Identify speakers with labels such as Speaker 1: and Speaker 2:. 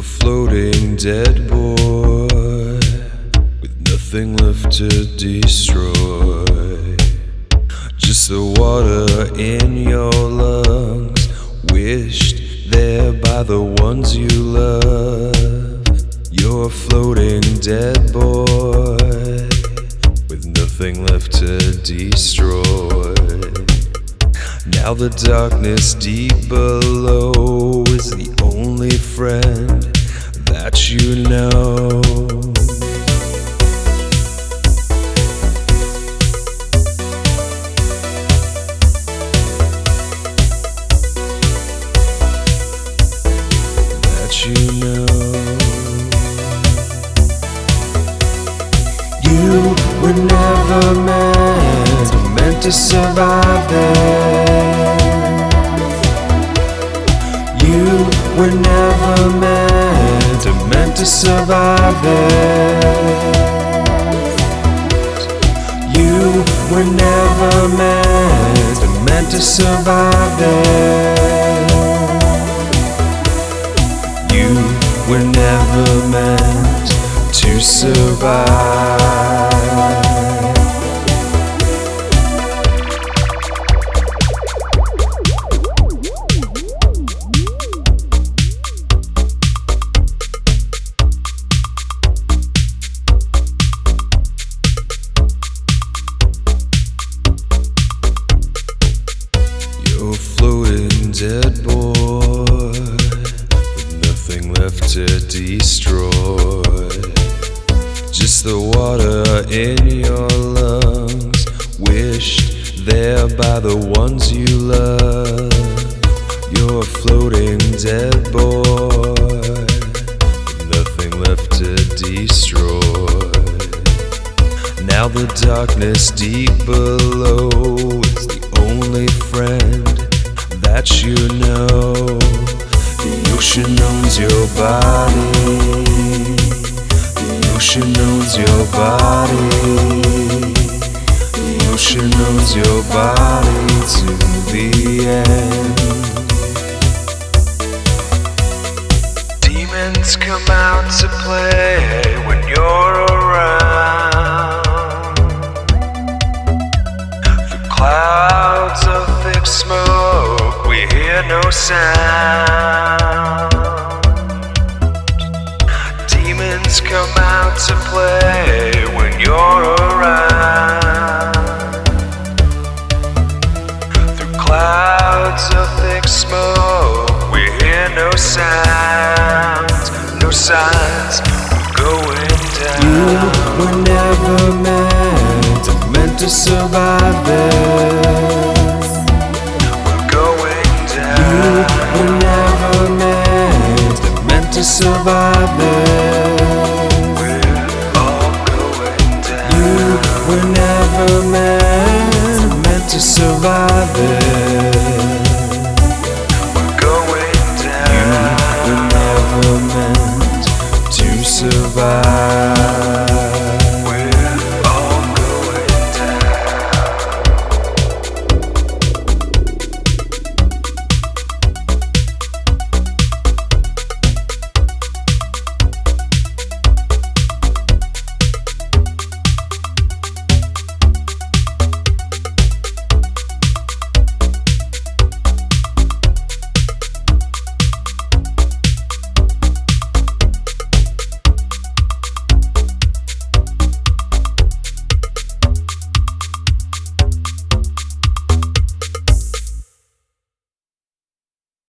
Speaker 1: a floating dead boy with nothing left to destroy. Just the water in your lungs, wished there by the ones you love. You're a floating dead boy with nothing left to destroy. Now the darkness deep below is the only friend that you know. You were never meant to survive there. You were never meant to survive there. You were never meant to survive there. You were never meant to survive. You're a floating dead boy with nothing left to destroy. Just the water in your lungs, wished there by the ones you love. You're a floating dead boy with nothing left to destroy. Now the darkness deep below is the only friend that you know. The ocean owns your body. The ocean owns your body. The ocean owns your body to the end. Demons come out to play when you're around. Through clouds of thick smoke, we hear no sound. Demons come out to play when you're around. Through clouds of thick smoke, we hear no sounds, no signs of going down. You were never meant to survive there. We're going down. You were never meant to survive there.